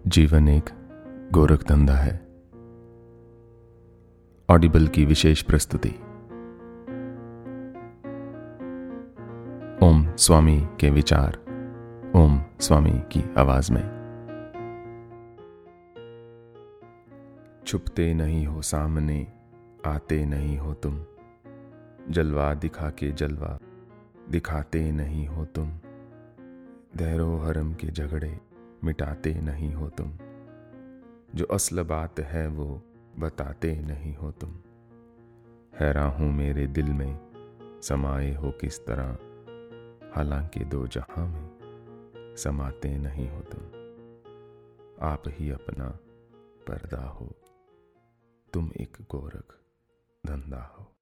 जीवन एक गोरख धंधा है। ऑडिबल की विशेष प्रस्तुति। ओम स्वामी के विचार ओम स्वामी की आवाज में। छुपते नहीं हो सामने, आते नहीं हो तुम, जलवा दिखा के जलवा दिखाते नहीं हो तुम, धैर्य हरम के झगड़े मिटाते नहीं हो तुम, जो असल बात है वो बताते नहीं हो तुम। हैरान हूं मेरे दिल में समाये हो किस तरह, हालांकि दो जहां में समाते नहीं हो तुम। आप ही अपना पर्दा हो, तुम एक गोरख धंधा हो।